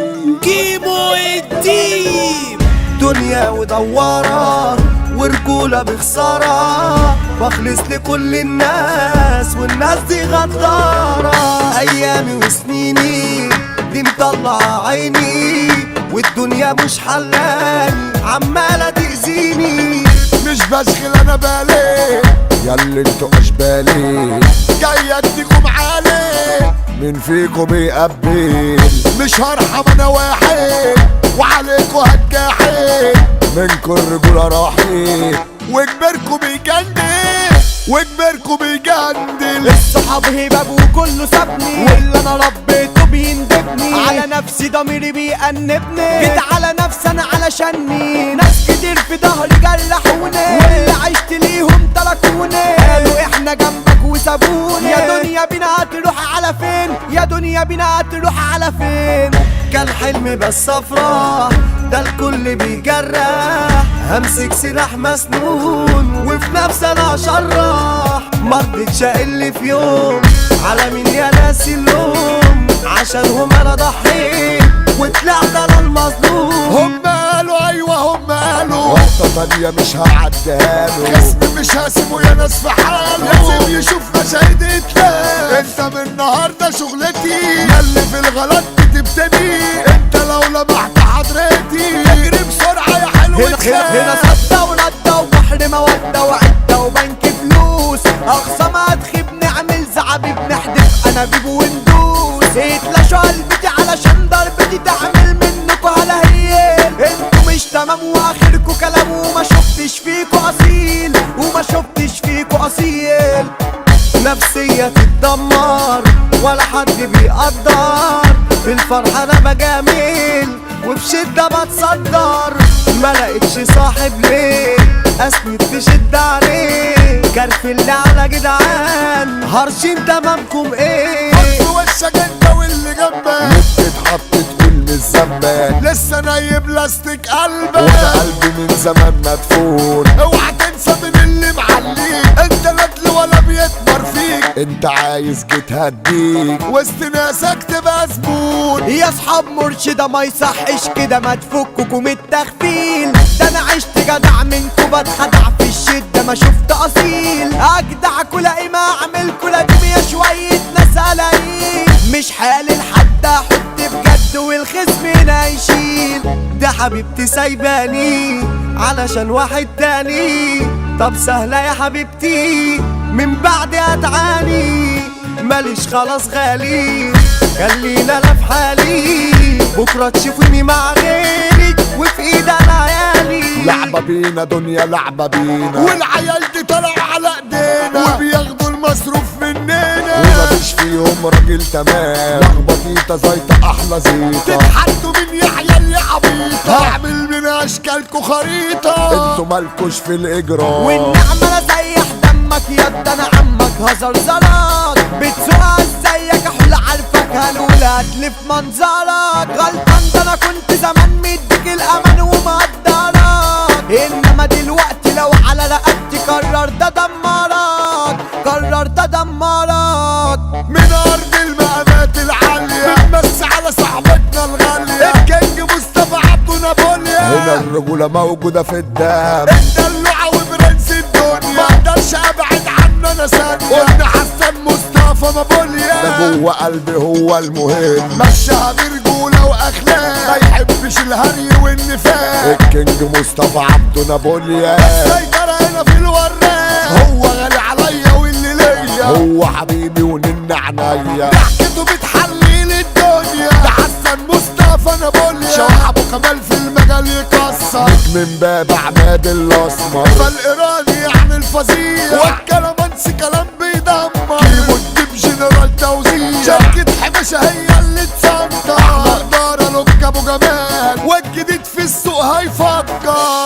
كيمو الديب. دنيا ودوارة ورجولة بخسارة، واخلص لكل الناس والناس دي غدارة. ايامي وسنيني دي مطلعة عيني، والدنيا مش حلاني عمالة تأذيني. مش بشغل انا بالي ياللي انتوا اشبالي، جاي اديكم عالي مين فيكم بيقبل. مش هرحم انا واحد وعليكوا هتجاحد، منكم الرجولة راحت وكبركوا بيجندل وكبركوا بيجندل. الصحاب هباب وكله سابني، واللي انا ربيته بيندبني، على نفسي ضميري بيأنبني، جيت على نفسي انا علشاني. ناس كتير في ظهري جرحوني، واللي عشت ليهم تركوني، قالوا احنا جنبك وسابوني. يا دنيا بينا هتروح على فين، يا دنيا بينا هتروح على فين. كان حلمي بس افراح، ده الكل بيجرح. همسك سلاح مسنون وفي نفسي انا اشرح. مرضتش اقل في يوم على مين يا ناس اللوم، عشانهم انا ضحيت وطلعت انا المظلوم. هم قالوا ايوه هم قالوا غلطة تانية مش هعديها له، خصمي مش هسيبه يا ناس في حاله، لازم يشوف مشاهد اتلام. انت من النهارده شغلتي ياللي في الغلط بتبتدي، انت لو لمحت حضرتي اجري بسرعة يا حلو. هنا صدى وردة وبحر مودة وعدة وبنك فلوس، اقصى ما تخيب نعمل زعبيب نحدف انابيب وندوس. اتلاشوا قلبتي علشان ضربتي تعمل منكوا هلاهيل. انتوا مش تمام واخركوا كلام، وما شفتش فيكوا اصيل وما شفتش فيكوا اصيل. نفسية تتدمر ولا حد بيقدر، في الفرح انا بجامل وفي شدة بتصدر. ما لقيتش صاحب ليه اسند تشد عليه، كرفلني على جدعان هرشين تمامكم ايه. بص وشك انت واللي جنبك اتحطت كل الزمان، لسه نايب لاستيك قلبك وانا قلبي من زمان مدفون. اوعى تنسى من اللي معليك، انت ندل ولا بيكبر فيك، انت عايز جيت هديك وسط ناسك تبقى زبون. يا اصحاب مرشدة ما يصحش كده، ما تفككوا من التغفيل. ده انا عشت جدع منكوا بتخدع في الشدة، ما شفت اصيل. اجدعكوا لاقي ما اعملكوا لازم يا شوية ناس قلايل. مش حالي لحد احط بجد والخصم هنا يشيل. ده حبيبتي سايباني علشان واحد تاني، طب سهلة يا حبيبتي من بعد هتعاني. ماليش خلاص غالي خلينا انا في حالي، بكرة تشوفني مع غيرك وفي ايد انا عيالي. لعبة بينا دنيا لعبة بينا، والعيال دي طلعوا على ايدينا وبياخدوا المصروف مننا، ومفيش فيهم راجل تمام. لخبطيطة زيطة احلى زيطة، تتحدوا من يا عيال يا عبيطة، هعمل من اشكالكوا خريطة. انتوا مالكوش في الاجرام، والنعمة انا سيح دمك يد انا عمك هزر زلط. بتسوقها ازيك احلى عارفك هنقول هتلف منظرك. غلطان ده انا كنت زمان مديك الامان ومقدرك، انما دلوقتي لو على رقبتي قررت ادمرك، قررت ادمرك. من ارض المقامات العالية بنمس على صاحبتنا الغالية، الكينج مصطفى عبده نابوليا. هنا الرجولة موجودة في الدم، الدلوعة وبرنس الدنيا، ما اقدرش ابعد عنه انا ثانية. قلنا حسن مصطفى نابوليا، ده جوه قلبي هو المهم، مشاها برجولة واخلاق، ما يحبش الهري والنفاق. الكينج مصطفى عبده نابوليا، السيطرة هنا في الوراق، هو غالي عليا واللي ليا، هو حبيبي ونن عينيا، ضحكته بتحليل الدنيا. ده حسن مصطفى نابوليا، شوح ابو كمال في المجال يكسر، نجم باب عماد الاسمر، فالإيراني يعني الفظيع، والكلامانسي كلام بيدمر، كيمو جنرال توزيع، شركة حبشة هي اللي تسنطر، احمد دارة لوك ابو جمال، والجديد في السوق هيفكر.